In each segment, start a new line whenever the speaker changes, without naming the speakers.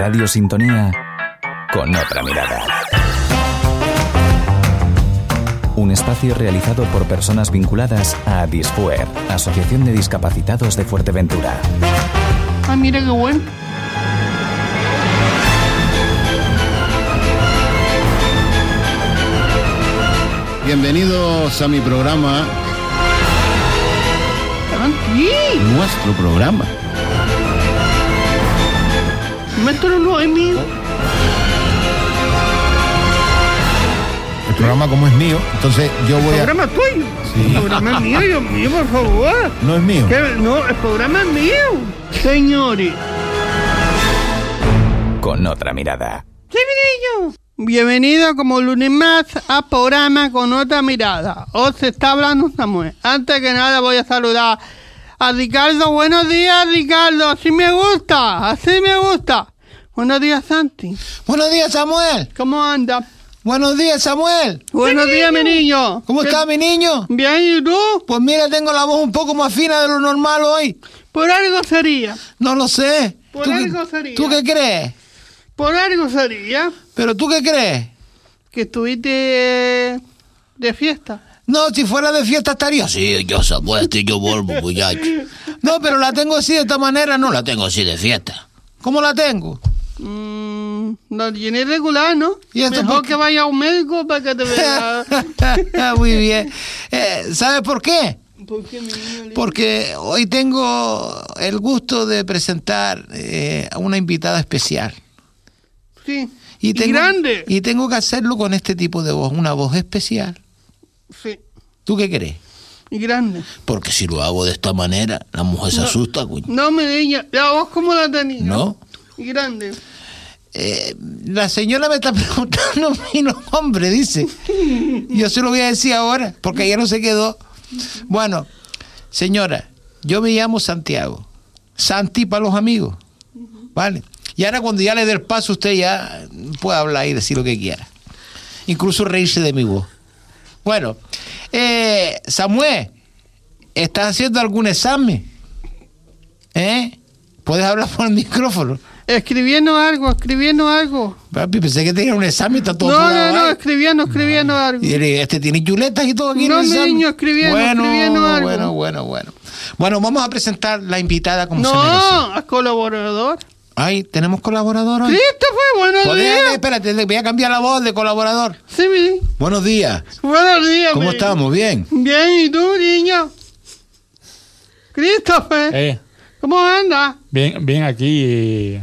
Radio Sintonía con otra mirada. Un espacio realizado por personas vinculadas a Disfuer, Asociación de Discapacitados de Fuerteventura.
Ah, mira qué bueno.
Bienvenidos a mi programa.
Sí.
Nuestro programa.
Mételo no es mío.
El programa como es mío, entonces yo voy
El programa es tuyo.
Sí.
El programa es mío, Dios mío, por favor.
No es mío.
No, el programa es mío. Señores.
Con otra mirada.
Sí, mi niño. Bienvenido como lunes más a programa con otra mirada. Os está hablando Samuel. Antes que nada voy a saludar a Ricardo. Buenos días, Ricardo. Así me gusta, así me gusta. Buenos días, Santi.
Buenos días, Samuel.
¿Cómo anda?
Buenos días, Samuel.
Buenos días, mi niño.
¿Cómo está mi niño?
Bien, ¿y tú?
Pues mira, tengo la voz un poco más fina de lo normal hoy.
Por algo sería.
No lo sé.
Por algo sería.
¿Tú qué crees?
Por algo sería
¿Pero tú qué crees?
que estuviste de fiesta.
No, si fuera de fiesta estaría. Sí, yo Samuel, yo vuelvo, muchacho. No, pero la tengo así de esta manera, no la tengo así de fiesta. ¿Cómo la tengo?
La llené regular, ¿no?
¿Y esto
Mejor
por qué?
que vaya a un médico para que te vea.
Muy bien. ¿Sabes por qué?
¿Por qué, mi niño lindo?
Porque hoy tengo el gusto de presentar a una invitada especial.
Sí.
Y
grande.
Y tengo que hacerlo con este tipo de voz, una voz especial.
Sí.
¿Tú qué crees?
Y grande.
Porque si lo hago de esta manera, la mujer se asusta, güey.
No, mi niña. ¿La voz cómo la tenía?
¿No?
Y grande.
La señora me está preguntando mi nombre, dice. Yo se lo voy a decir ahora, porque ella no se quedó. Bueno, señora, yo me llamo Santiago. Santi para los amigos. ¿Vale? Y ahora cuando ya le dé el paso, usted ya puede hablar y decir lo que quiera. Incluso reírse de mi voz. Bueno, Samuel, ¿estás haciendo algún examen? ¿Puedes hablar por el micrófono?
Escribiendo algo.
Papi, pensé que tenía un examen, está todo
No,
apurado ahí.
escribiendo algo.
Y este tiene chuletas y todo aquí
No,
en el
mi
examen.
niño, escribiendo algo.
Bueno. Bueno, vamos a presentar la invitada como se merece.
No, a colaborador.
Ay, ¿tenemos colaborador hoy?
Christopher, buenos días.
Espérate, voy a cambiar la voz de colaborador.
Sí, mi.
Buenos días.
Buenos días,
¿Cómo
mi.
estamos? ¿Bien?
Bien, ¿y tú, niño? Christopher, ¿cómo andas?
Bien aquí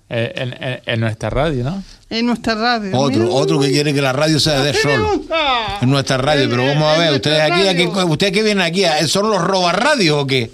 en nuestra radio, ¿no?
En nuestra radio.
Otro que quiere que la radio sea de
Así me
solo.
gusta.
En nuestra radio, pero vamos a
En
ver,
nuestra
ustedes aquí,
radio.
¿ustedes qué vienen aquí? ¿Son los robarradios o qué?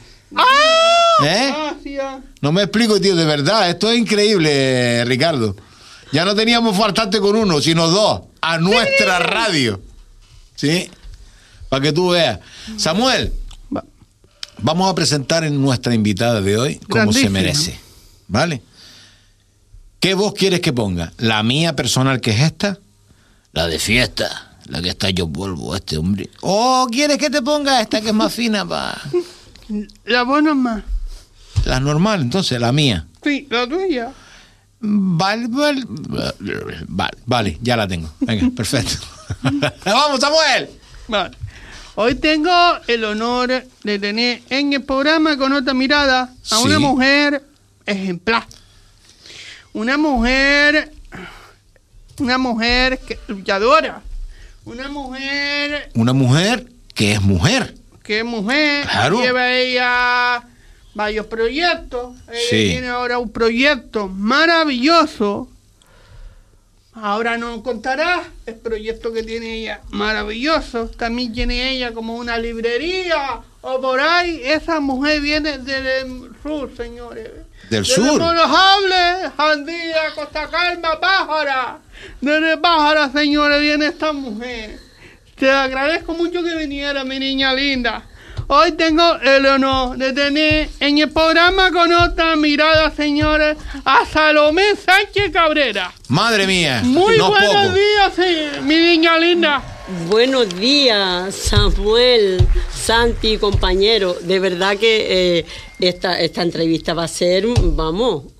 Gracias.
No me explico, tío, de verdad, esto es increíble, Ricardo. Ya no teníamos faltante con uno, sino dos, a nuestra radio. ¿Sí? Para que tú veas. Samuel, vamos a presentar en nuestra invitada de hoy como se
Grandísimo.
merece. ¿Vale? ¿Qué voz quieres que ponga? ¿La mía personal, que es esta?
La de fiesta, la que está yo vuelvo, este hombre. ¿O quieres que te ponga esta que es más fina pa?
La buena más.
La normal, entonces, la mía.
Sí, la tuya.
Vale, ya la tengo. Venga, perfecto. ¡Vamos, Samuel!
Vale. Hoy tengo el honor de tener en el programa con otra mirada a una
Sí.
mujer ejemplar. Una mujer que luchadora. Una mujer
Una mujer que es mujer.
que es mujer.
Claro.
Lleva ella varios proyectos. Ella
Sí.
tiene ahora un proyecto maravilloso. Ahora nos contará el proyecto que tiene ella, maravilloso. También tiene ella como una librería o por ahí. Esa mujer viene del sur, señores.
¿Del
Desde
sur?
Monojable, Jandía, Costa Calma, Pájara. Desde Pájara, señores, viene esta mujer. Te agradezco mucho que viniera, mi niña linda. Hoy tengo el honor de tener en el programa con otra mirada, señores, a Salomé Sánchez Cabrera.
Madre mía.
Muy
no
buenos
poco.
días, mi niña linda.
Buenos días, Samuel, Santi, compañero. De verdad que esta entrevista va a ser, vamos,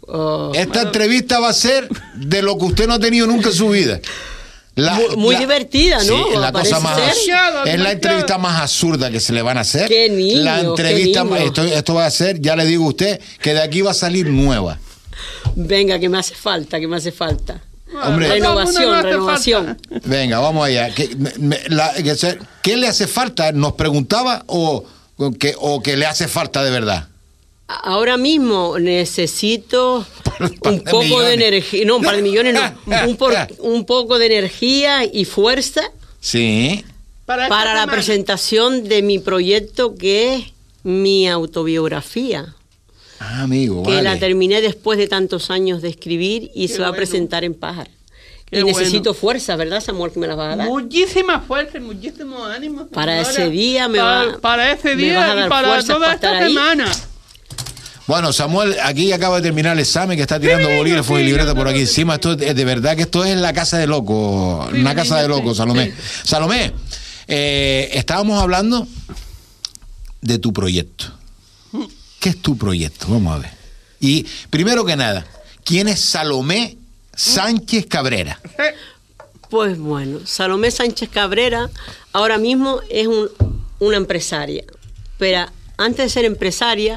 Esta entrevista va a ser de lo que usted no ha tenido nunca en su vida.
Muy divertida, ¿no?
Sí, es la
Parece
cosa más.
ser.
Es la entrevista más absurda que se le van a hacer.
Qué niño,
la entrevista,
qué niño.
esto va a ser, ya le digo a usted, que de aquí va a salir nueva.
Venga, que me hace falta, que me hace falta.
Hombre,
Renovación.
venga, vamos allá. ¿Qué le hace falta? ¿Nos preguntaba o que le hace falta de verdad?
Ahora mismo necesito un poco de energía. No, un par de millones no. Un poco de energía y fuerza
Sí.
para la presentación de mi proyecto, que es mi autobiografía.
Ah, amigo,
Que
vale.
la terminé después de tantos años de escribir y se va a presentar en Pájara.
Qué
Y necesito
bueno.
fuerza, ¿verdad, Samuel, que me las vas a dar?
Muchísima fuerza, muchísimo ánimo.
Para
señora.
ese día
Para ese
me
día
vas a dar
y para
fuerzas
toda
para
esta
estar ahí.
semana.
Bueno, Samuel, aquí acaba de terminar el examen, que está tirando
Sí,
bolígrafos y
sí,
libreta
yo
por aquí
creo que
encima.
sí.
Esto es de verdad que esto es la casa de locos,
Sí,
una casa de
niña,
locos,
sí,
Salomé.
sí.
Salomé, estábamos hablando de tu proyecto. ¿Qué es tu proyecto? Vamos a ver. Y primero que nada, ¿quién es Salomé Sánchez Cabrera?
Pues bueno, Salomé Sánchez Cabrera ahora mismo es una empresaria. Pero antes de ser empresaria,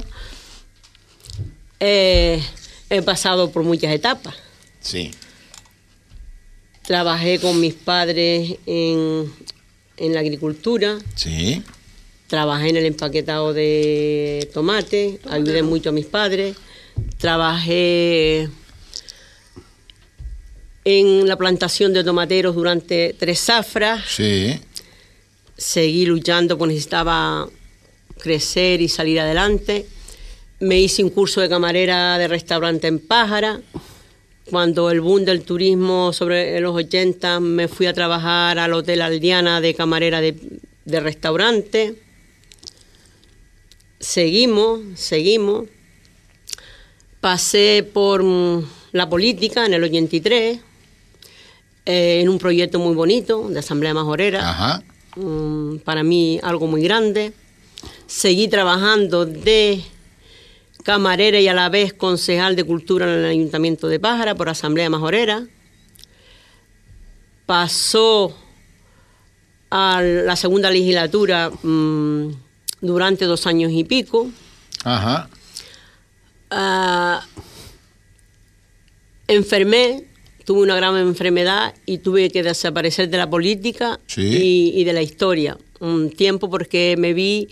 he pasado por muchas etapas.
Sí.
Trabajé con mis padres en la agricultura,
Sí.
trabajé en el empaquetado de tomate, ayudé mucho a mis padres, trabajé en la plantación de tomateros durante 3 zafras,
Sí.
seguí luchando porque necesitaba crecer y salir adelante. Me hice un curso de camarera de restaurante en Pájara. Cuando el boom del turismo sobre los 80, me fui a trabajar al Hotel Aldiana de camarera de restaurante. Seguimos. Pasé por la política en el 83, en un proyecto muy bonito de Asamblea Majorera.
Ajá.
Para mí algo muy grande. Seguí trabajando de camarera y a la vez concejal de Cultura en el Ayuntamiento de Pájara por Asamblea Majorera. Pasó a la segunda legislatura durante 2 años y pico.
Ajá.
Enfermé, tuve una gran enfermedad y tuve que desaparecer de la política
Sí.
y de la historia un tiempo, porque me vi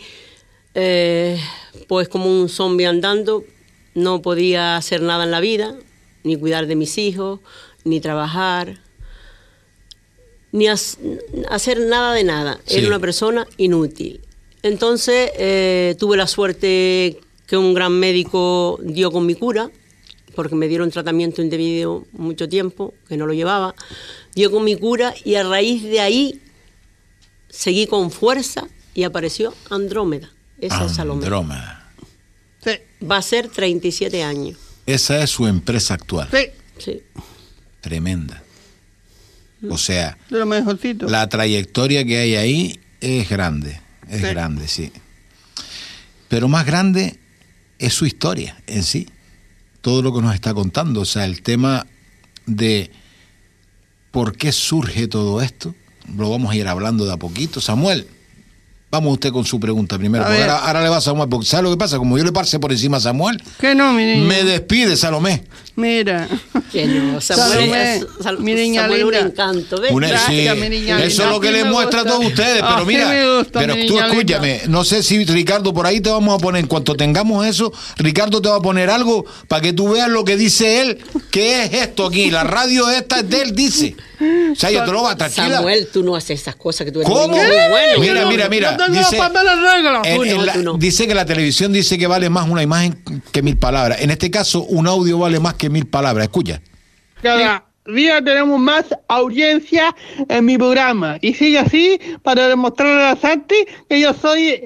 pues como un zombie andando. No podía hacer nada en la vida, ni cuidar de mis hijos, ni trabajar, ni hacer nada de nada.
Sí.
Era una persona inútil. Entonces tuve la suerte que un gran médico dio con mi cura, porque me dieron tratamiento indebido mucho tiempo, que no lo llevaba. Dio con mi cura y a raíz de ahí seguí con fuerza y apareció Andrómeda. Esa es Salomé.
Andrómeda.
Sí,
Va a ser 37 años.
Esa es su empresa actual.
sí,
Sí.
Tremenda. O sea,
de lo mejorcito.
la trayectoria que hay ahí es grande. Es
Sí.
grande, sí. Pero más grande es su historia en sí. Todo lo que nos está contando. O sea, el tema de por qué surge todo esto, lo vamos a ir hablando de a poquito. Samuel, vamos usted con su pregunta primero.
A
Porque
ver.
ahora le va a Samuel, porque ¿sabe lo que pasa? Como yo le pasé por encima a Samuel,
Que no, mi niña.
me despide Salomé.
Mira.
Que no,
Salomé, mi niña
Samuel es un
linda.
encanto, ¿ves?
Gracias, mi niña
Eso
linda.
es lo que
Así
les
me
muestra a
gusta.
todos ustedes, pero
Así
mira,
me gusta,
pero
mi
tú
niña
escúchame,
linda.
no sé si Ricardo por ahí te vamos a poner, en cuanto tengamos eso, Ricardo te va a poner algo para que tú veas lo que dice él, que es esto aquí, la radio esta es de él, dice. O sea, yo te lo voy a tranquila.
Samuel, tú no haces esas cosas, que tú eres
¿Cómo?
muy bueno.
Mira,
Yo tengo
dice-
los papeles reglas.
Tú no, tú no.
dice que la televisión dice que vale más una imagen que 1000 palabras. En este caso, un audio vale más que 1000 palabras. Escucha.
Cada día tenemos más audiencia en mi programa. Y sigue así para demostrarle a Santi que yo soy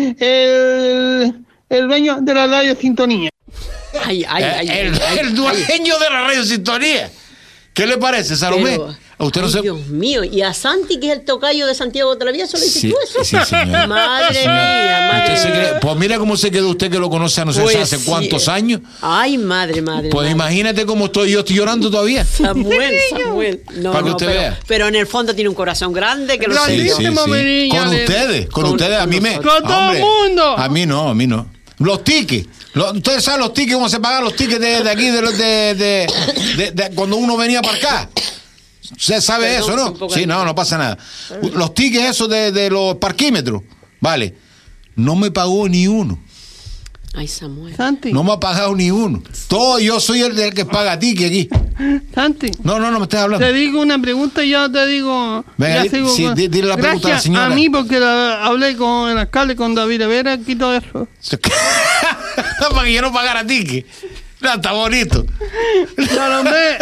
el dueño de la radio Sintonía.
Ay,
el dueño de la radio Sintonía. ¿Qué le parece, Salomé?
Pero,
Usted no
Ay,
se...
Dios mío, y a Santi, que es el tocayo de Santiago Travieso, le dices
Sí,
tú eso.
sí, señora.
Madre mía, madre
Usted se
mía.
cree- pues mira cómo se quedó usted que lo conoce a no sé
Pues
hace
sí.
cuántos años.
Ay, madre.
Pues
madre.
imagínate cómo yo estoy llorando todavía.
Samuel. No,
Para que
no,
usted
pero,
vea.
pero en el fondo tiene un corazón grande que lo
Sí,
sé yo.
sí. mi niña,
Con
de-
ustedes, con
con-
ustedes. A mí
con
me...
nosotros.
Con todo el mundo.
A mí no. Los tickets. Ustedes saben los tickets, cómo se pagan los tickets de aquí, de cuando uno venía para acá. Usted sabe
Perdón,
eso, ¿no?
tampoco
Sí,
hay-
no pasa nada. Los tickets esos de los parquímetros, vale. No me pagó ni uno.
Ay, Samuel.
Santi,
No me ha pagado ni uno. Todo, yo soy el del que paga ticket aquí.
Santi.
No me estás hablando.
Te digo una pregunta y yo te digo.
Venga,
ya sigo
sí,
con-
dile la pregunta a la
Gracias
señora.
a mí, porque hablé con el alcalde, con David Rivera, y todo eso.
Para que yo no pagara ticket. No, está bonito.
Pero, hombre,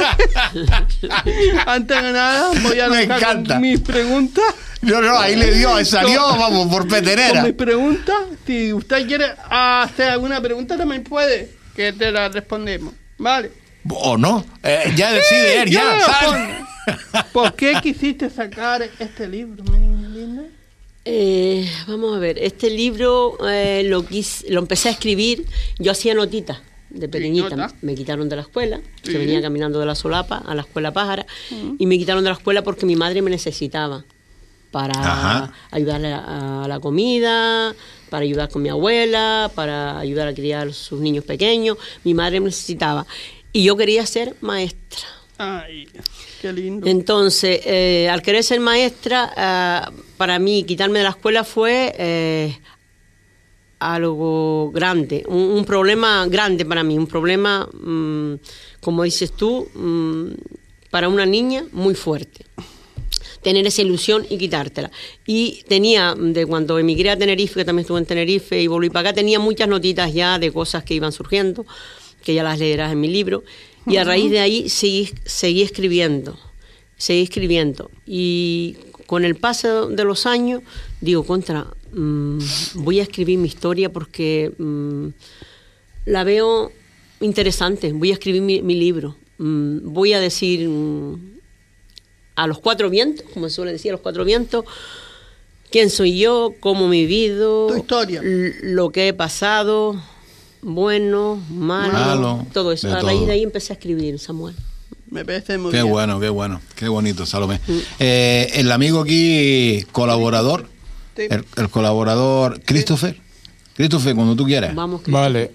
antes de nada, voy a
Me
arrancar
encanta.
con mis preguntas.
No, ahí le dio, ahí salió, vamos, por
Con
petenera.
mis preguntas. Si usted quiere hacer alguna pregunta, también puede, que te la respondemos. ¿Vale?
¿O no? Ya decide él,
yo
ya,
lo
¿sabes?
respondo. ¿Por qué quisiste sacar este libro, mi niña linda?
Vamos a ver, este libro lo empecé a escribir, yo hacía notitas de pequeñita,
nota.
me quitaron de la escuela,
Sí.
que venía caminando de la solapa a la escuela Pájara, y me quitaron de la escuela porque mi madre me necesitaba para
Ajá.
ayudarle a la comida, para ayudar con mi abuela, para ayudar a criar sus niños pequeños, mi madre me necesitaba, y yo quería ser maestra.
Ay, qué lindo.
Entonces, al querer ser maestra, para mí quitarme de la escuela fue algo grande, un problema grande para mí, un problema, como dices tú, para una niña muy fuerte. Tener esa ilusión y quitártela. Y tenía, de cuando emigré a Tenerife, que también estuve en Tenerife y volví para acá, tenía muchas notitas ya de cosas que iban surgiendo, que ya las leerás en mi libro. Y a raíz de ahí seguí escribiendo. Y con el paso de los años, digo, voy a escribir mi historia porque la veo interesante. Voy a escribir mi libro. Voy a decir a los cuatro vientos, como se suele decir, a los cuatro vientos, quién soy yo, cómo he vivido,
Tu historia.
lo que he pasado, bueno, malo, todo eso.
de
A raíz
todo.
de ahí empecé a escribir, Samuel.
Me parece muy
Qué
bien.
bueno, qué bonito, Salomé. El amigo aquí, colaborador,
Sí.
el colaborador, Christopher, cuando tú quieras.
Vamos, Cristo.
Vale.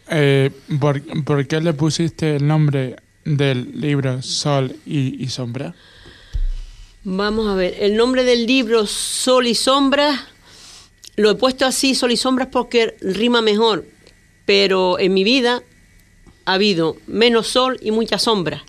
¿Por qué le pusiste el nombre del libro Sol y Sombra?
Vamos a ver, el nombre del libro Sol y Sombras, lo he puesto así, Sol y Sombras, porque rima mejor, pero en mi vida ha habido menos sol y muchas sombras.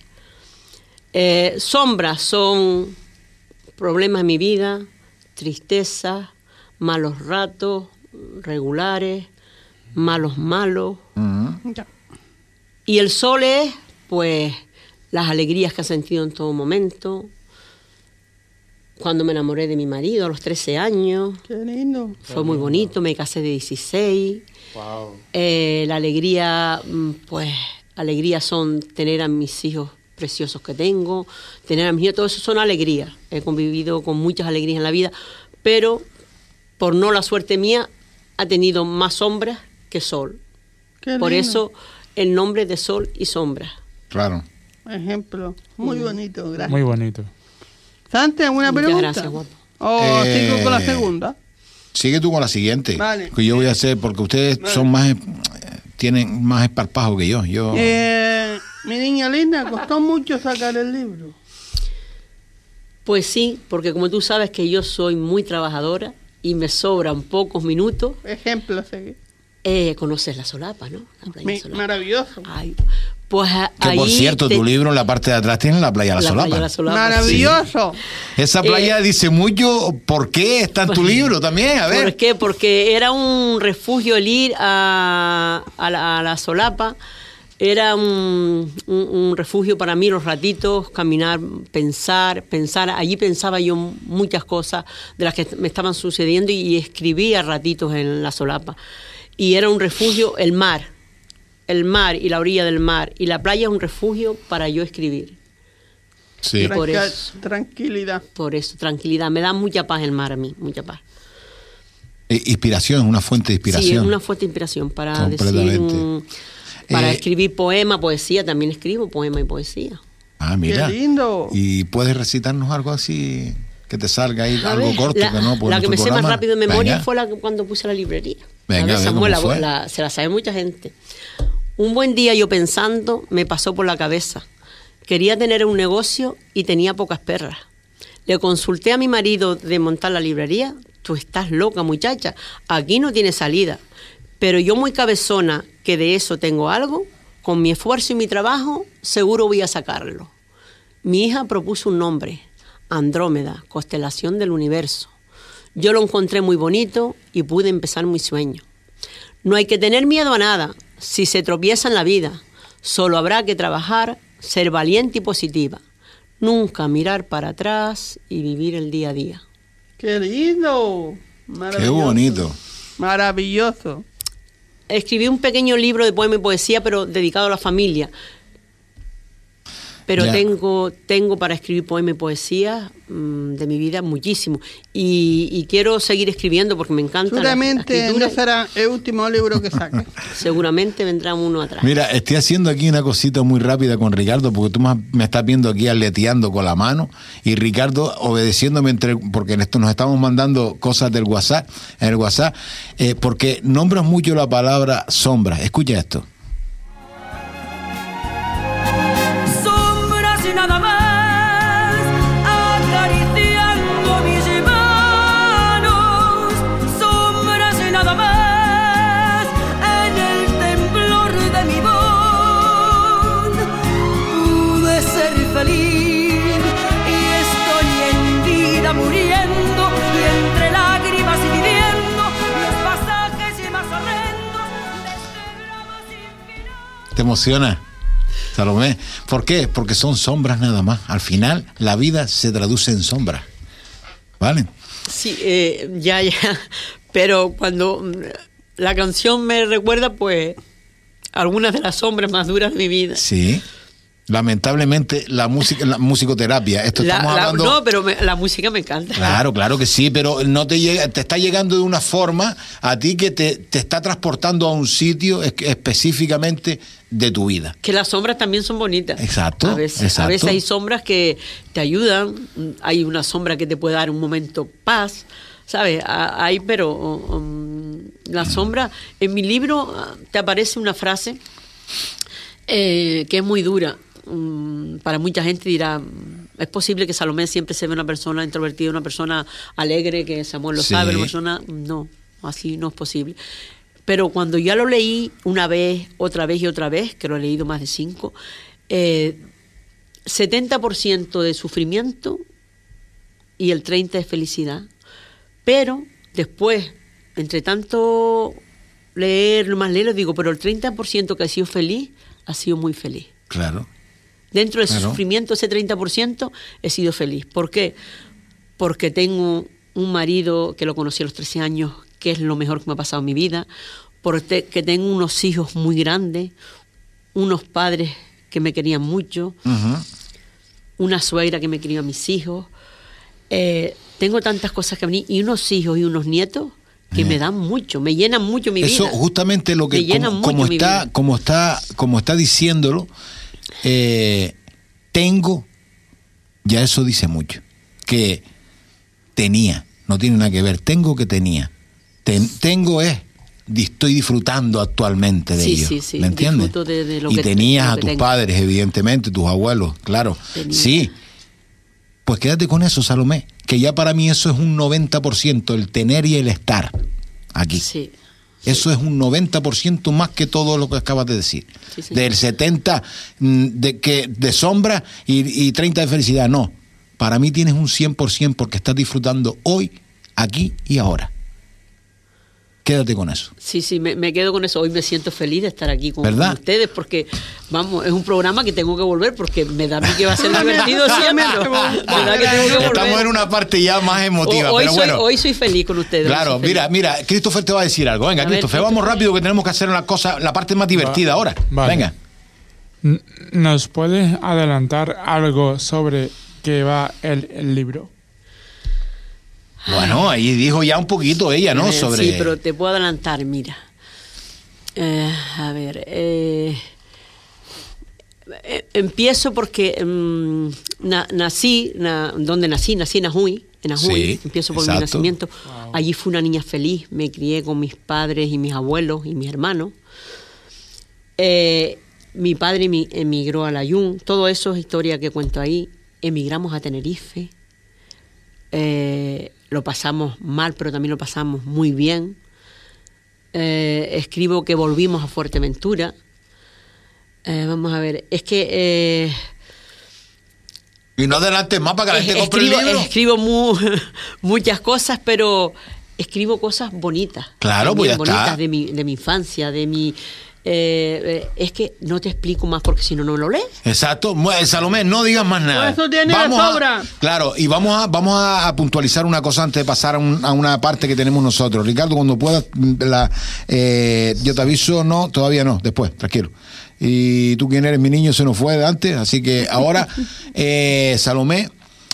Sombras son problemas en mi vida, tristezas, malos ratos, regulares, malos.
Ya.
Y el sol es, pues, las alegrías que he sentido en todo momento. Cuando me enamoré de mi marido a los 13 años,
Qué lindo.
fue muy bonito, me casé de 16. La alegría, pues, alegrías son tener a mis hijos preciosos que tengo, tener a mis hijos, todo eso son alegrías. He convivido con muchas alegrías en la vida, pero por no la suerte mía, ha tenido más sombras que sol.
Qué
Por
lindo.
eso el nombre de Sol y Sombra.
Claro.
Ejemplo. Muy bonito, gracias.
Muy bonito.
Santi, ¿alguna
Muchas
pregunta?
gracias, guapo.
¿O sigo con la segunda?
Sigue tú con la siguiente.
Vale.
Que yo voy a hacer, porque ustedes son más, tienen más esparpajo que yo.
Mi niña linda, costó mucho sacar el libro.
Pues sí, porque como tú sabes que yo soy muy trabajadora y me sobran pocos minutos,
Ejemplo a seguir.
conoces la solapa, ¿no? La playa Solapa.
Maravilloso.
Ay, pues
Que por
ahí
cierto, tu libro en la parte de atrás tiene la playa La Solapa.
playa La Solapa,
Maravilloso.
Esa playa dice mucho. ¿Por qué está en tu libro también? A
sí.
ver.
¿Por qué? Porque era un refugio el ir a la Solapa. Era un refugio para mí, los ratitos, caminar, pensar. Allí pensaba yo muchas cosas de las que me estaban sucediendo y escribía ratitos en la Solapa. Y era un refugio, el mar y la orilla del mar. Y la playa es un refugio para yo escribir.
Sí.
Por eso.
Tranquilidad.
Por eso, tranquilidad. Me da mucha paz el mar a mí, mucha paz.
Inspiración, una fuente de inspiración.
Sí, es una fuente de inspiración para
Completamente.
para escribir poema, poesía. También escribo poema y poesía.
Ah, mira.
¡Qué lindo!
¿Y puedes recitarnos algo así que te salga ahí,
A
algo
ver,
corto? Que no,
la que me sé más rápido de memoria
Venga.
fue la que cuando puse la librería.
Venga,
A ver,
a ver, ¿cómo
Samuel,
fue?
se la sabe mucha gente. Un buen día yo pensando, me pasó por la cabeza. Quería tener un negocio y tenía pocas perras. Le consulté a mi marido de montar la librería. Tú estás loca, muchacha. Aquí no tiene salida. Pero yo muy cabezona, que de eso tengo algo, con mi esfuerzo y mi trabajo, seguro voy a sacarlo. Mi hija propuso un nombre, Andrómeda, constelación del universo. Yo lo encontré muy bonito y pude empezar mi sueño. No hay que tener miedo a nada si se tropieza en la vida. Solo habrá que trabajar, ser valiente y positiva. Nunca mirar para atrás y vivir el día a día.
¡Qué lindo!
Qué bonito.
Maravilloso.
Escribí un pequeño libro de poema y poesía, pero dedicado a la familia. Pero
Ya.
tengo para escribir poema y poesía de mi vida muchísimo. Y quiero seguir escribiendo porque me encanta la
Seguramente
escritura.
no será el último libro que saque.
Seguramente vendrá uno atrás.
Mira, estoy haciendo aquí una cosita muy rápida con Ricardo, porque tú me estás viendo aquí aleteando con la mano, y Ricardo obedeciéndome, porque en esto nos estamos mandando cosas del WhatsApp, en el WhatsApp, porque nombras mucho la palabra sombra. Escucha esto.
Sombras y nada más, acariciando mis manos. Sombras y nada más, en el temblor de mi voz. Pude ser feliz y estoy en vida muriendo, y entre lágrimas y viviendo los pasajes y más horrendos de este drama sin final.
¿Te emociona, Salomé? ¿Por qué? Porque son sombras nada más. Al final, la vida se traduce en sombras. ¿Vale?
Sí, ya. Pero cuando la canción me recuerda, pues, algunas de las sombras más duras de mi vida.
Sí. Lamentablemente, la musicoterapia. Esto estamos hablando.
No, pero la música me encanta.
Claro que sí, pero no te llega, te está llegando de una forma a ti que te está transportando a un sitio específicamente de tu vida.
Que las sombras también son bonitas.
Exacto,
A veces
exacto.
hay sombras que te ayudan. Hay una sombra que te puede dar un momento paz, ¿sabes? Pero la sombra, en mi libro te aparece una frase que es muy dura. Para mucha gente dirá, es posible que Salomé siempre se ve una persona introvertida, una persona alegre, que Samuel lo
Sí.
sabe, una persona... No, así no es posible. Pero cuando ya lo leí una vez, otra vez y otra vez, que lo he leído más de 5, 70% de sufrimiento y el 30% de felicidad. Pero después, entre tanto leerlo, digo, pero el 30% que ha sido feliz, ha sido muy feliz.
Claro.
Dentro de ese
Claro.
sufrimiento, ese 30%, he sido feliz. ¿Por qué? Porque tengo un marido que lo conocí a los 13 años, que es lo mejor que me ha pasado en mi vida, porque tengo unos hijos muy grandes, unos padres que me querían mucho,
Ujú.
una suegra que me crió a mis hijos. Tengo tantas cosas que venir, y unos hijos y unos nietos que me dan mucho, me llenan mucho mi
Eso
vida.
justamente lo que
Me llena
como
mucho mi vida.
está diciéndolo, tengo, ya eso dice mucho, que tenía, no tiene nada que ver, tengo que tenía, tengo es, estoy disfrutando actualmente de
Sí,
ello,
sí, sí,
¿me entiendes?
disfruto de lo
y
que-
tenías
de lo
a
que
tus
tengo.
padres, evidentemente, tus abuelos, claro,
Tenía.
sí. Pues quédate con eso, Salomé, que ya para mí eso es un 90%, el tener y el estar aquí.
Sí.
Eso es un 90% más que todo lo que acabas de decir.
Sí, señor.
Del 70% de sombra y 30% de felicidad. No, para mí tienes un 100% porque estás disfrutando hoy, aquí y ahora. Quédate con eso.
Sí, me quedo con eso. Hoy me siento feliz de estar aquí con
¿Verdad?
ustedes porque, vamos, es un programa que tengo que volver porque me da a mí que va a ser divertido siempre. Me da que tengo que volver.
Estamos en una parte ya más emotiva,
Hoy
pero
soy,
bueno.
hoy soy feliz con ustedes. hoy
Claro,
soy feliz.
mira, Christopher te va a decir algo. Venga,
A ver,
Christopher, vamos
Christopher.
rápido que tenemos que hacer una cosa, la parte más divertida ahora.
Vale.
Venga.
¿Nos puedes adelantar algo sobre qué va el libro?
Bueno, ahí dijo ya un poquito ella, ¿no? Sobre...
Sí, pero te puedo adelantar, mira. A ver, empiezo porque nací en Ajuy.
Sí,
empiezo por
exacto.
mi nacimiento. Allí fui una niña feliz, me crié con mis padres y mis abuelos y mis hermanos. Mi padre emigró a Layún, todo eso es historia que cuento ahí. Emigramos a Tenerife, lo pasamos mal, pero también lo pasamos muy bien. Escribo que volvimos a Fuerteventura. Vamos a ver, es que...
y no adelantes más para que la gente compre el libro.
Escribo muchas cosas, pero escribo cosas bonitas.
Claro, pues ya
bonitas
está.
de mi infancia, de mi... es que no te explico más porque si no, no lo lees.
Exacto. Salomé, no digas más nada.
Eso tiene de sobra.
Claro, y vamos a puntualizar una cosa antes de pasar a una parte que tenemos nosotros. Ricardo, cuando puedas, yo te aviso, no, todavía no, después, tranquilo. Y tú, quién eres, mi niño, se nos fue de antes, así que ahora, Salomé,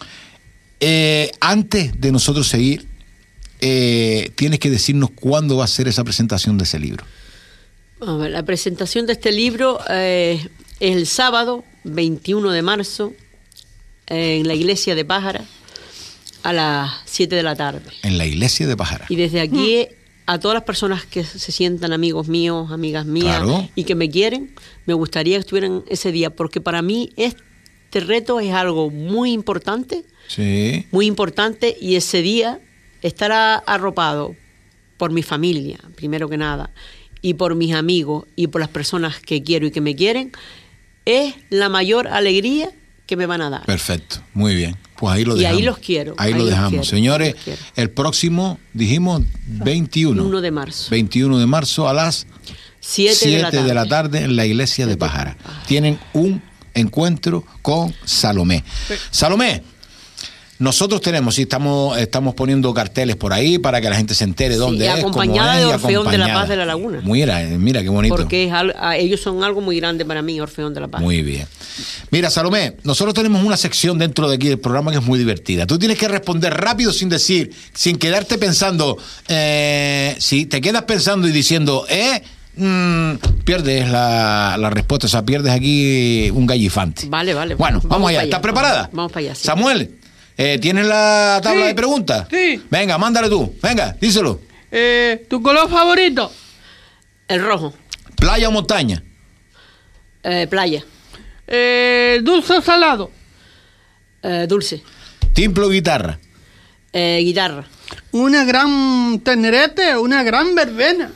antes de nosotros seguir, tienes que decirnos cuándo va a ser esa presentación de ese libro.
A ver, la presentación de este libro es el sábado 21 de marzo en la iglesia de Pájara a las 7 de la tarde.
En la iglesia de Pájara.
Y desde aquí a todas las personas que se sientan amigos míos, amigas mías,
Claro.
y que me quieren, me gustaría que estuvieran ese día, porque para mí este reto es algo muy importante,
Sí.
y ese día estará arropado por mi familia, primero que nada, y por mis amigos y por las personas que quiero y que me quieren, es la mayor alegría que me van a dar.
Perfecto, muy bien. Pues ahí lo
Y
dejamos.
ahí los quiero,
Ahí
ahí
lo
los
dejamos.
quiero,
Señores,
ahí los quiero.
el próximo, dijimos, 21.
1 de marzo.
21 de marzo a las
7
de la tarde en la iglesia de Pájara. Tienen un encuentro con Salomé. Salomé, nosotros tenemos, y estamos poniendo carteles por ahí para que la gente se entere dónde
y
es, cómo
acompañada
es,
de
y
Orfeón de la
acompañada.
Paz de la Laguna.
Mira qué bonito.
Porque ellos son algo muy grande para mí, Orfeón de la Paz.
Muy bien. Mira, Salomé, nosotros tenemos una sección dentro de aquí del programa que es muy divertida. Tú tienes que responder rápido sin quedarte pensando. Si te quedas pensando y diciendo, pierdes la respuesta, o sea, pierdes aquí un gallifante.
Vale.
Bueno, vamos allá.
para
¿Estás preparada?
Vamos para allá, sí.
Samuel, ¿tienes la tabla
Sí,
de preguntas?
sí.
Venga, mándale tú. Venga, díselo.
¿Tu color favorito?
El rojo,
¿Playa o montaña?
playa,
¿Dulce o salado?
dulce,
¿Timple o guitarra?
guitarra,
¿Una gran tenerete o una gran verbena?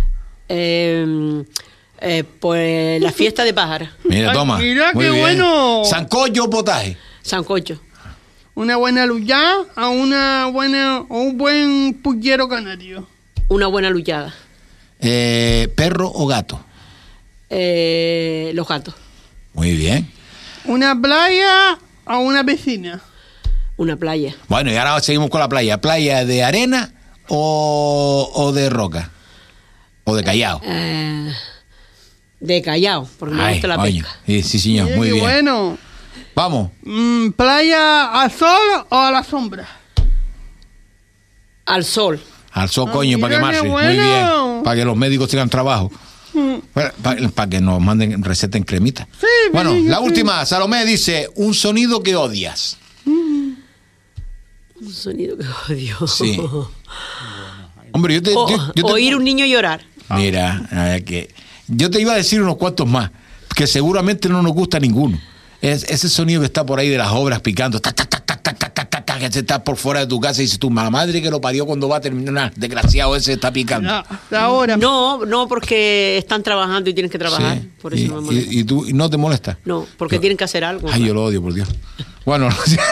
pues la fiesta de Pájara,
Mira,
Ay,
toma.
mira
Muy
qué
bien.
bueno.
¿Sancocho o potaje?
sancocho,
¿Una buena luya o un buen pullero canario?
una buena luchada,
¿Perro o gato?
los gatos,
Muy bien.
¿Una playa o una piscina?
una playa,
Bueno, y ahora seguimos con la playa. ¿Playa de arena o de roca? ¿O de callao?
de Callao, porque me gusta la
coño.
pesca,
Sí, señor,
Mira
muy
qué
bien.
bueno.
Vamos.
¿Playa al sol o a la sombra?
al sol,
Al sol, coño,
mira
para
qué
quemarse. Muy
bueno.
bien. Para que los médicos tengan trabajo. Para que nos manden, receten cremita.
Sí,
Bueno,
sí,
la
sí.
última. Salomé dice, un sonido que odias.
un sonido que odio.
Sí. Hombre, yo te
Oír un niño llorar.
Mira, que yo te iba a decir unos cuantos más, que seguramente no nos gusta ninguno. Es ese sonido que está por ahí de las obras picando, ta, ta, ta, ta, ta, ta, ta, ta, ta, que se está por fuera de tu casa y dices, tu madre que lo parió cuando va a terminar, desgraciado ese está picando.
Ahora.
No, porque están trabajando y tienen que trabajar.
Sí.
Por eso no me molesta.
y tú y no te molesta.
No, porque tienen que hacer algo.
Ay, yo lo odio, por Dios. Bueno,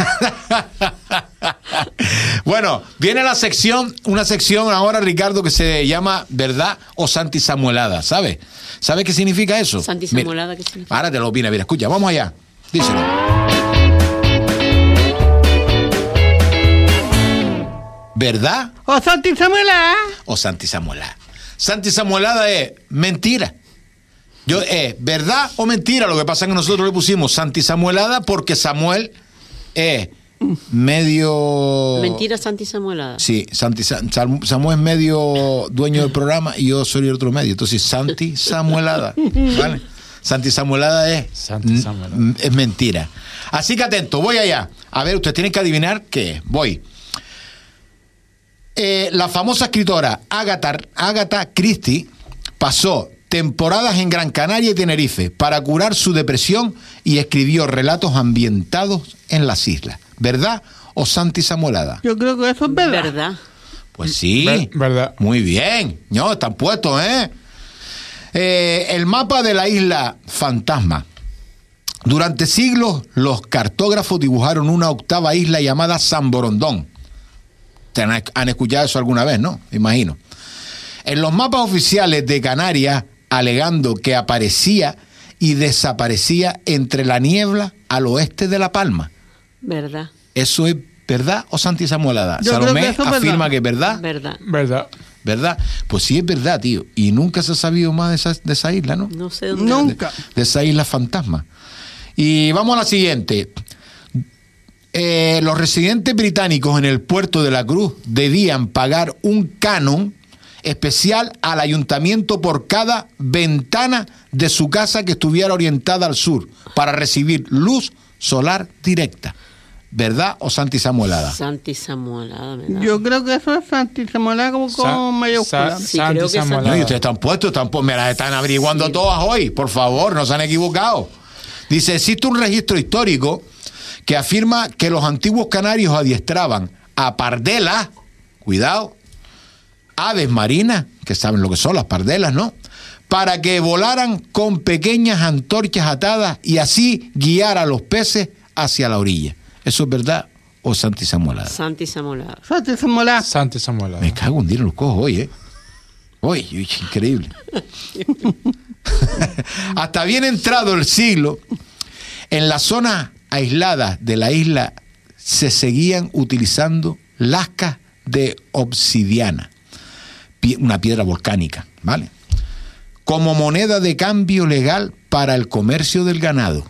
bueno, viene una sección ahora, Ricardo, que se llama ¿Verdad o Santisamuelada? ¿Sabes? ¿Sabes qué significa eso?
Santisamuelada, ¿qué significa?
Ahora te lo opina, mira, escucha, vamos allá. Díselo. ¿Verdad
¿O Santisamuela?
o Santisamuelada? Santisamuelada es mentira. ¿Verdad o mentira? Lo que pasa es que nosotros le pusimos Santisamuelada porque Samuel es medio...
Mentira, Santi Samuelada.
Sí, Samuel es medio dueño del programa y yo soy el otro medio. Entonces, Santisamuelada. ¿Vale? Santisamuelada es mentira. Así que atento, voy allá. A ver, ustedes tienen que adivinar qué es. Voy. La famosa escritora Agatha Christie pasó temporadas en Gran Canaria y Tenerife para curar su depresión y escribió relatos ambientados en las islas. ¿Verdad o Santisamuelada?
Yo creo que eso es verdad.
¿Verdad?
Pues sí.
¿Verdad?
Muy bien. No, están puestos, ¿eh? El mapa de la isla Fantasma. Durante siglos, los cartógrafos dibujaron una octava isla llamada San Borondón. ¿Han escuchado eso alguna vez, no? Imagino. En los mapas oficiales de Canarias, alegando que aparecía y desaparecía entre la niebla al oeste de La Palma.
¿Verdad?
¿Eso es verdad o Santisamuelada?
Yo
Salomé
creo que eso es
afirma
verdad.
que es verdad.
¿Verdad?
¿Verdad?
¿Verdad? Pues sí es verdad, tío. Y nunca se ha sabido más de esa isla, ¿no?
No sé dónde.
Nunca.
De esa isla fantasma. Y vamos a la siguiente. Los residentes británicos en el puerto de La Cruz debían pagar un canon especial al ayuntamiento por cada ventana de su casa que estuviera orientada al sur para recibir luz solar directa. ¿Verdad o Santisamuelada?
Santi Samuelada, me da.
Yo creo que eso es Santisamuelada como con mayúscula.
Sí, creo que
No, y ustedes están puestos, me las están averiguando todas hoy. Por favor, no se han equivocado. Dice, existe un registro histórico que afirma que los antiguos canarios adiestraban a pardelas, cuidado, aves marinas, que saben lo que son las pardelas, ¿no?, para que volaran con pequeñas antorchas atadas y así guiar a los peces hacia la orilla. ¿Eso es verdad o Santisamuelada?
Santi Samuelada.
Santisamuelada.
Santisamuelada.
Me cago en Dios, los cojo hoy, ¿eh? Hoy, increíble. Hasta bien entrado el siglo, en las zonas aisladas de la isla se seguían utilizando lascas de obsidiana, una piedra volcánica, ¿vale?, como moneda de cambio legal para el comercio del ganado.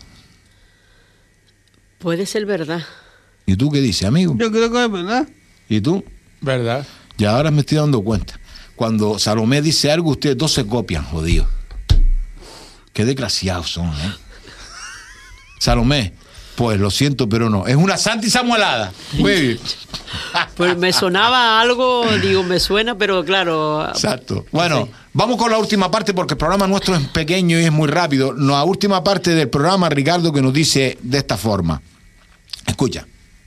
Puede ser verdad.
¿Y tú qué dices, amigo?
Yo creo que es verdad.
¿Y tú?
¿Verdad?
Y ahora me estoy dando cuenta. Cuando Salomé dice algo, ustedes dos se copian, jodidos. Qué desgraciados son, ¿eh? Salomé, pues lo siento, pero no. Es una Santisamuelada. Muy bien.
Pues me sonaba algo, digo, me suena, pero claro.
Exacto. Bueno,
sí.
Vamos con la última parte porque el programa nuestro es pequeño y es muy rápido. La última parte del programa, Ricardo, que nos dice de esta forma. Escucha.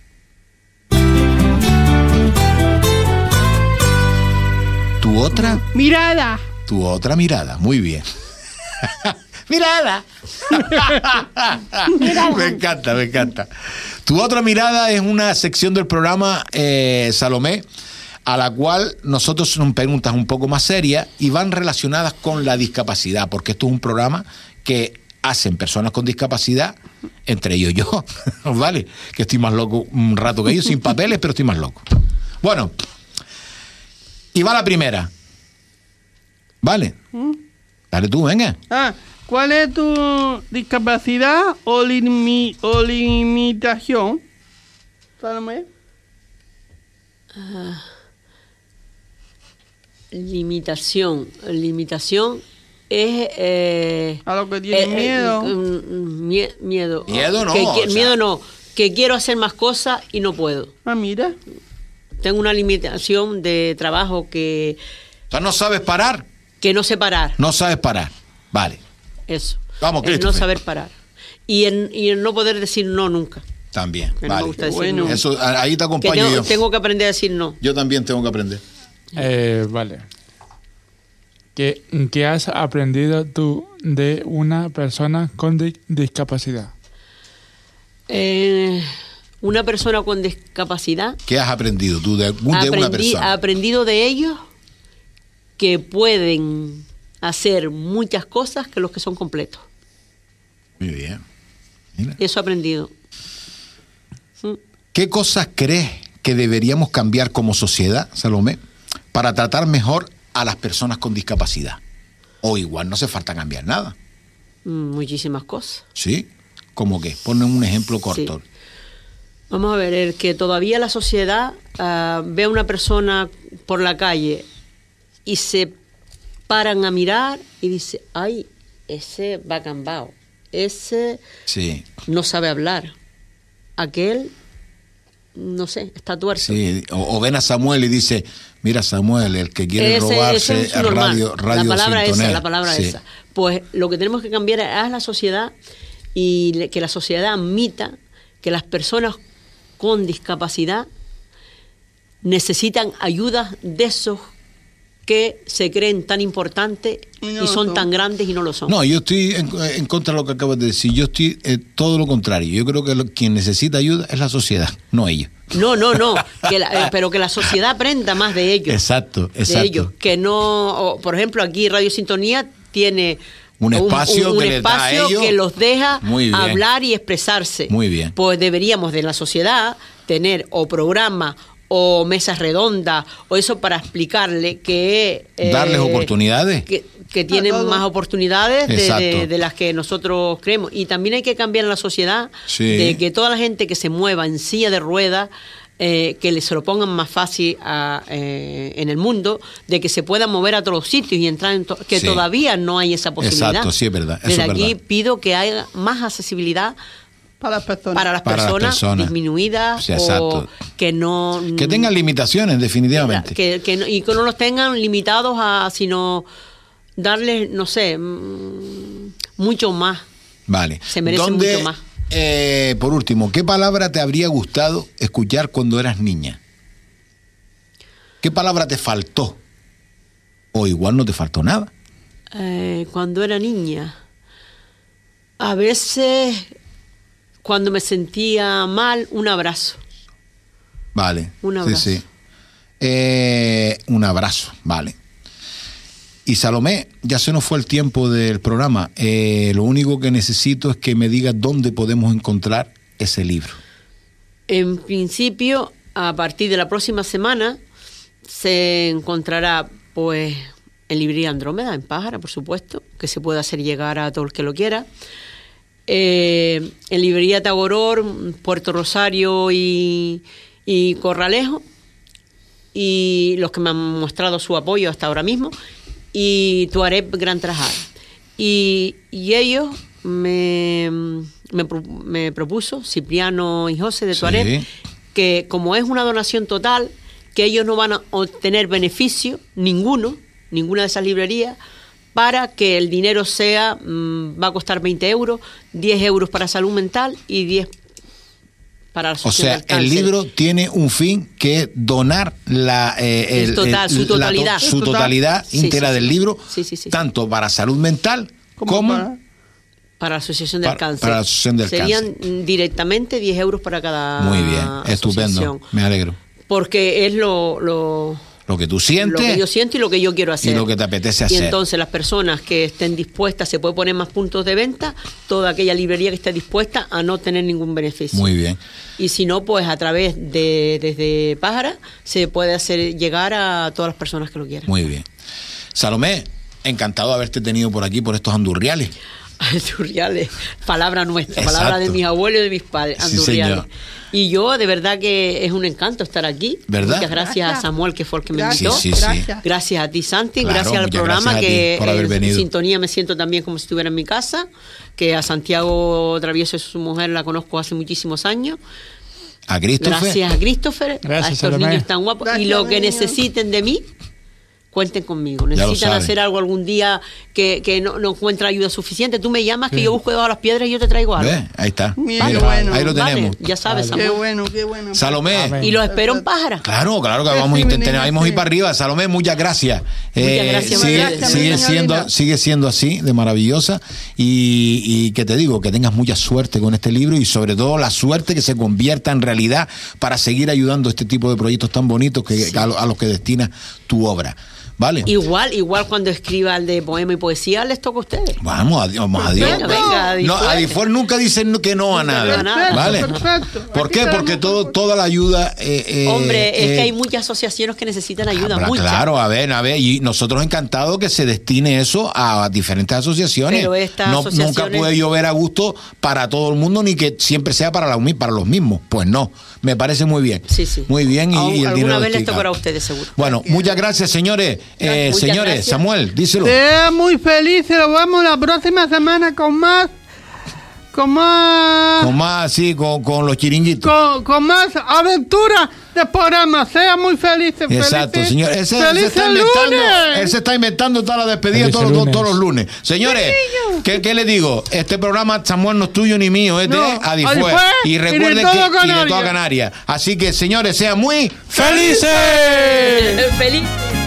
Tu otra mirada. Muy bien. Mirada. Me encanta. Tu otra mirada es una sección del programa, Salomé, a la cual nosotros son preguntas un poco más serias y van relacionadas con la discapacidad, porque esto es un programa que hacen personas con discapacidad, entre ellos yo, ¿vale? Que estoy más loco un rato que ellos, sin papeles, pero estoy más loco. Bueno, y va la primera. ¿Vale? Dale tú, venga.
¿Cuál es tu discapacidad o limitación? Salomé.
Limitación es
A lo que tienes miedo.
Miedo.
Miedo no,
Miedo no, que quiero hacer más cosas y no puedo.
Mira.
Tengo una limitación de trabajo que
¿No sabes parar?
no sé parar.
No sabes parar. Vale.
Eso.
Vamos,
el no
Christopher.
saber parar. Y el no poder decir no nunca.
También.
Que no me
Vale.
gusta decir
Bueno.
no.
Eso, ahí te
Que
acompaño yo.
tengo que aprender a decir no.
Yo también tengo que aprender.
Vale. ¿Qué has aprendido tú de una persona con discapacidad?
Una persona con discapacidad
¿Qué has aprendido tú de una
he
persona?
aprendido de ellos que pueden hacer muchas cosas que los que son completos.
Muy bien. Mira.
Eso he aprendido.
¿Qué cosas crees que deberíamos cambiar como sociedad, Salomé, para tratar mejor a las personas con discapacidad? O igual no hace falta cambiar nada.
Muchísimas cosas.
¿Sí? ¿Cómo qué? Ponme un ejemplo corto.
Sí. Vamos a ver, el que todavía la sociedad ve a una persona por la calle y se paran a mirar y dice, ay, ese va cambao, ese
Sí.
no sabe hablar, aquel, no sé, está tuerto.
Sí, o ven a Samuel y dice, mira Samuel, el que quiere robarse
es normal.
radio
la palabra
Sintonía.
esa, la palabra
Sí.
esa. Pues lo que tenemos que cambiar es la sociedad y que la sociedad admita que las personas con discapacidad necesitan ayuda de esos que se creen tan importantes
Y no
y
lo
son
son.
tan grandes y no lo son.
No, yo estoy en contra de lo que acabas de decir. Yo estoy todo lo contrario. Yo creo que quien necesita ayuda es la sociedad, no ellos.
No, pero que la sociedad aprenda más de ellos.
Exacto,
De
exacto.
ellos, que no, por ejemplo, aquí Radio Sintonía tiene
Un espacio que les da a
espacio
ellos.
que los deja
Muy bien.
hablar y expresarse.
Muy bien.
Pues deberíamos de la sociedad tener o programas o mesas redondas o eso para explicarle que
Darles oportunidades.
que tienen
A todos.
más oportunidades
Exacto.
de las que nosotros creemos. Y también hay que cambiar en la sociedad
Sí.
de que toda la gente que se mueva en silla de ruedas que se lo pongan más fácil en el mundo, de que se puedan mover a todos los sitios y entrar que
Sí.
todavía no hay esa posibilidad.
Exacto, sí, es verdad. Eso
Desde
es
aquí
verdad.
pido que haya más accesibilidad
Para las personas.
para las
Para las
personas
personas.
disminuidas
Sí, exacto.
o que no...
Que tengan limitaciones, definitivamente.
y que no los tengan limitados a sino darles, no sé, mucho más.
Vale.
Se merecen
¿Dónde,
mucho más.
Por último, ¿qué palabra te habría gustado escuchar cuando eras niña? ¿Qué palabra te faltó? O igual no te faltó nada.
Cuando era niña, a veces cuando me sentía mal, un abrazo.
Vale.
Un abrazo.
Sí, sí. Un abrazo, vale. Y Salomé, ya se nos fue el tiempo del programa. Lo único que necesito es que me digas dónde podemos encontrar ese libro.
En principio, a partir de la próxima semana, se encontrará pues en Librería Andrómeda, en Pájara, por supuesto, que se puede hacer llegar a todo el que lo quiera. En Librería Tagoror, Puerto Rosario y Corralejo, y los que me han mostrado su apoyo hasta ahora mismo, y Tuareg Gran Trajal. Y ellos me propuso, Cipriano y José de Tuareg,
Sí.
que como es una donación total, que ellos no van a obtener beneficio ninguna de esas librerías, para que el dinero sea, va a costar 20 euros, 10 euros para salud mental y 10 para la
O
asociación
sea,
del cáncer.
el libro tiene un fin que es donar
Su totalidad.
su totalidad
Sí,
íntegra
sí,
del
sí.
libro,
Sí.
tanto para salud mental como
Para la asociación del cáncer.
para la asociación del
Serían directamente 10 euros para cada
muy bien, estupendo,
asociación.
me alegro.
Porque es lo
que tú sientes
lo que yo siento y lo que yo quiero hacer.
y lo que te apetece hacer.
Y entonces las personas que estén dispuestas, se puede poner más puntos de venta, toda aquella librería que esté dispuesta a no tener ningún beneficio.
Muy bien.
Y si no, pues a través desde Pájara se puede hacer llegar a todas las personas que lo quieran.
Muy bien. Salomé, encantado de haberte tenido por aquí, por estos andurriales.
Andurriales, palabra nuestra,
Exacto.
palabra de mis abuelos y de mis padres,
Sí,
andurriales.
señor.
Y yo, de verdad que es un encanto estar aquí.
¿Verdad?
Muchas gracias a Samuel, que fue el que me
Gracias.
invitó.
Sí, sí, sí.
Gracias.
Gracias a ti, Santi.
Claro,
Gracias al
muchas
programa,
gracias a ti
que
por haber
en
venido.
sintonía me siento también como si estuviera en mi casa. Que a Santiago Travieso, su mujer, la conozco hace muchísimos años.
A Christopher.
Gracias a Christopher,
Gracias,
a estos
Salomé.
niños tan guapos.
Gracias,
y lo que
niños.
necesiten de mí, cuenten conmigo.
Ya lo
Necesitan
saben.
hacer algo algún día que no encuentra ayuda suficiente. Tú me llamas, que yo busco debajo de las piedras y yo te traigo algo.
¿Ves? Ahí está.
Mira,
Mira,
qué bueno.
ahí lo
Vale,
tenemos.
ya sabes,
Vale.
Qué
Samuel.
bueno.
Salomé.
Amén.
Y los espero en Pájara.
Claro que
Sí,
vamos a
mi
intentar,
niña,
vamos a ir
sí.
para arriba. Salomé, muchas gracias.
Muchas gracias,
sigue,
Gracias,
sigue
mi niña
siendo,
linda.
sigue siendo así de maravillosa y que te digo, que tengas mucha suerte con este libro y sobre todo la suerte que se convierta en realidad para seguir ayudando a este tipo de proyectos tan bonitos a los que destina tu obra. ¿vale?
Igual cuando escriba el de poema y poesía, les toca a ustedes.
Vamos a Dios.
Venga,
No, a Difuer nunca dicen que no a nada,
nada.
¿vale?
Perfecto.
¿Por qué? Porque toda la ayuda...
Hombre, es que hay muchas asociaciones que necesitan ayuda, muchas.
Claro, a ver, y nosotros encantados que se destine eso a diferentes asociaciones.
Pero estas asociaciones...
Nunca puede llover a gusto para todo el mundo, ni que siempre sea para los mismos. Pues no, me parece muy bien.
Sí, sí.
Muy bien, y el
alguna
dinero
vez les
destinado.
tocará a ustedes, seguro.
Bueno, muchas gracias, señores.
Muchas
Señores,
gracias.
Samuel, díselo.
Sea muy feliz, nos vemos la próxima semana con más
Con más, sí, con los chiringuitos.
con más aventuras de programa. Sea muy feliz.
Exacto, señor. Él se está inventando toda la despedida
Feliz
todos
lunes.
los lunes. Señores, ¿qué le digo? Este programa, Samuel, no es tuyo ni mío, es de
No,
Adifuer.
Adifuer
Y
y de
recuerden
todo
que y de
Canarias.
toda Canarias. Así que, señores, sean muy
¡Felices!
Feliz.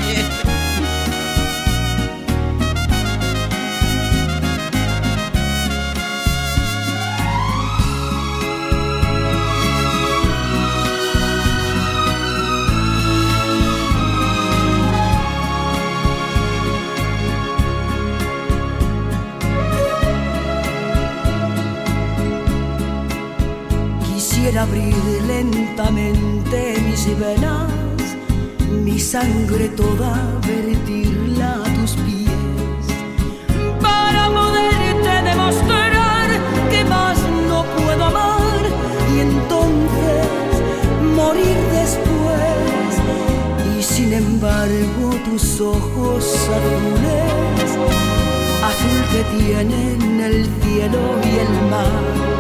Quisiera abrir lentamente mis venas, mi sangre toda vertirla a tus pies, para poderte demostrar que más no puedo amar y entonces morir después. Y sin embargo tus ojos azules, azul que tienen el cielo y el mar,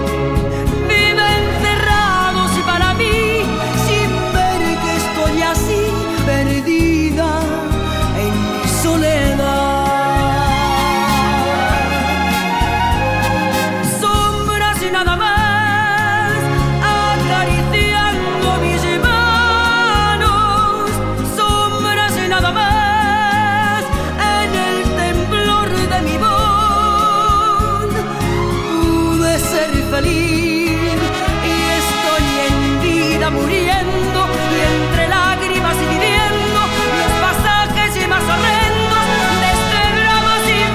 para mí, sin ver que estoy así, perdida en mi soledad. Sombras y nada más, acariciando mis manos. Sombras y nada más, en el temblor de mi voz. Pude ser feliz. Muriendo y entre lágrimas y viviendo los pasajes y más horrendos de este drama sin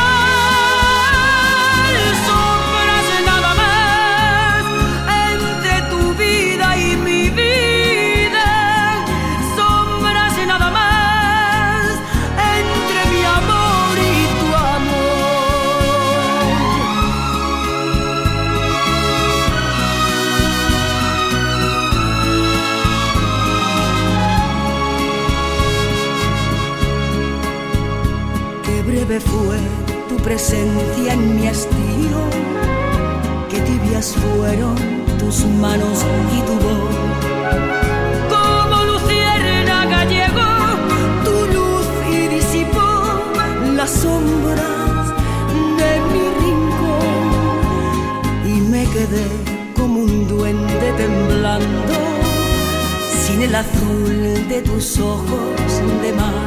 final. Sombras nada más entre tu vida y mi vida. Sombras nada más entre mi amor y tu breve fue tu presencia en mi hastío, que tibias fueron tus manos y tu voz. Como luciérnaga llegó tu luz y disipó las sombras de mi rincón, y me quedé como un duende temblando, sin el azul de tus ojos de mar.